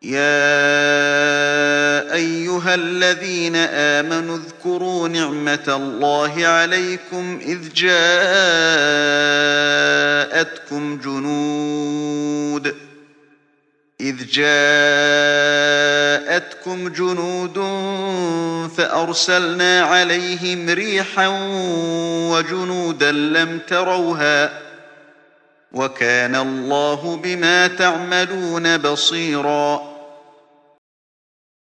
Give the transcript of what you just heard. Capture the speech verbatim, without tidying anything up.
يَا أَيُّهَا الَّذِينَ آمَنُوا اذْكُرُوا نِعْمَةَ اللَّهِ عَلَيْكُمْ إِذْ جَاءَتْكُمْ جُنُودٌ إِذْ جَاءَتْكُمْ جُنُودٌ فَأَرْسَلْنَا عَلَيْهِمْ رِيحًا وَجُنُودًا لَّمْ تَرَوْهَا ۚ وَكَانَ اللَّهُ بِمَا تَعْمَلُونَ بَصِيرًا